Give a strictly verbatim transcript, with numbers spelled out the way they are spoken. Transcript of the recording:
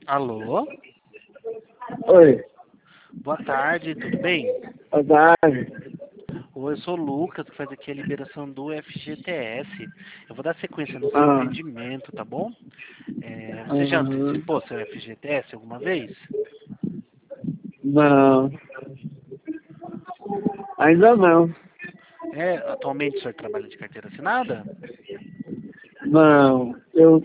Alô? Oi, Boa tarde, tudo bem? boa tarde. Oi, eu sou o Lucas, que faz aqui a liberação do F G T S. Eu vou dar sequência no seu Ah, atendimento, tá bom? É, você já aham. antecipou seu F G T S alguma vez? Não, ainda não. É, atualmente o senhor trabalha de carteira assinada? Não, eu